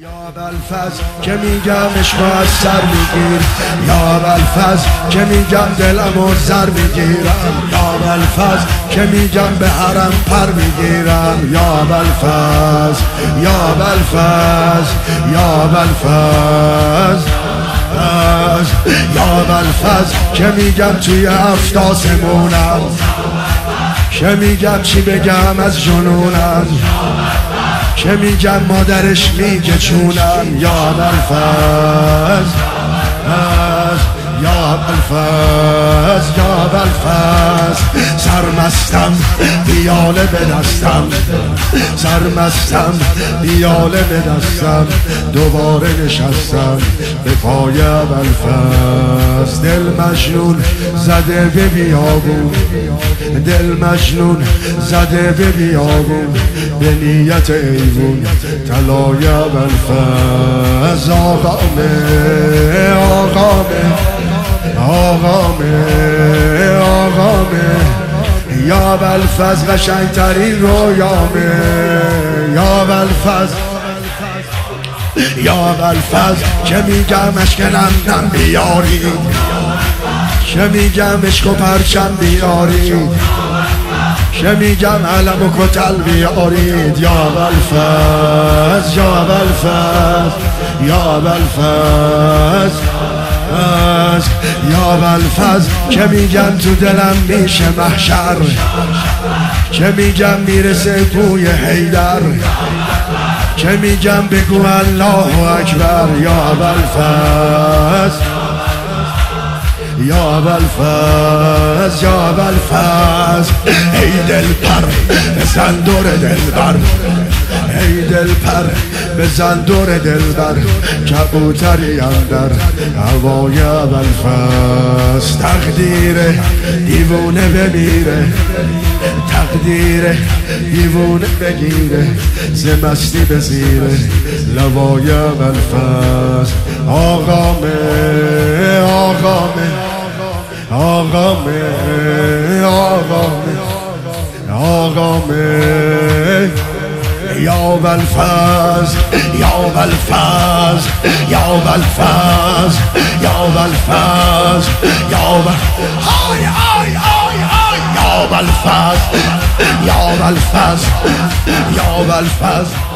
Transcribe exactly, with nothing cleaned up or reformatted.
یا بلفز که میگم عشق از سر میگیر، یا بلفز که میگم دلم و زر میگیرم، یا بلفز که میگم به حرم پر میگیرم، یا بلفز یا بلفز یا بلفز یا بلفز که میگم توی هفت آسمونم، که میگم چی بگم از جنونم، که میگم مادرش میگه چونم، یا بلفز یا بلفز یا بلفز سرمستم بیاله به دستم، سرمستم بیاله به دستم، دوباره نشستم به پای بلفز. دل مجنون زده به بیابون، دل مجنون زده به بیابون، به نیت ایوون طلای بلفز. آقامه آقامه آقامه آقامه یا بلفز قشنگترین رویامه، یا بلفز یا بلفز که میگم عشق نم نم بیاری، که میگم عشق و پرچم بیاری، که میگم علم و کتل بیارید، یا بلفز یا بلفز یا بلفز یا بلفز که میگم تو دلم میشه محشر، که میگم میرسه بوی حیدر، که میگم بگو الله اکبر، یا بلفز یا بلفز یا بلفز. ای دل پر بزن دور دلبر، ای دل پر بزن دور دلبر، کبوتری اندر هوای بلفز. تقدیر دیوونه بمیره، تقدیر دیوونه بگیره، ز مستی به زیره لوای بلفز. آقامه آقامه آقامه آقامه آقامه یا بلفز یا بلفز یا بلفز یا بلفز یا بلفز آی آی آی آی یا بلفز یا بلفز یا بلفز.